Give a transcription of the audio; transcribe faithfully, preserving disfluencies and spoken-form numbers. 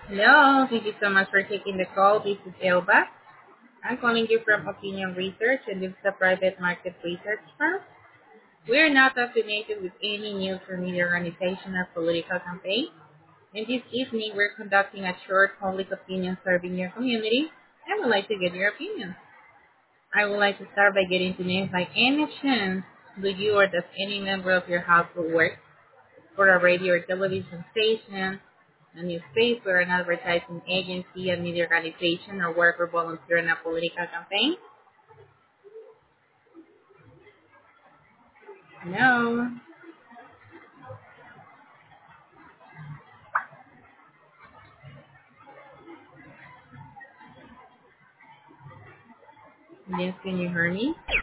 Hello, thank you so much for taking the call. This is Elba. I'm calling you from Opinion Research, and this is a private market research firm. We are not affiliated with any news or media organization or political campaign. And this evening, we're conducting a short public opinion survey in your community. I would like to get your opinion. I would like to start by getting to know if by any chance do you or does any member of your household work for a radio or television station, a newspaper, an advertising agency, a media organization, or work or volunteer in a political campaign? No. Yes, can you hear me?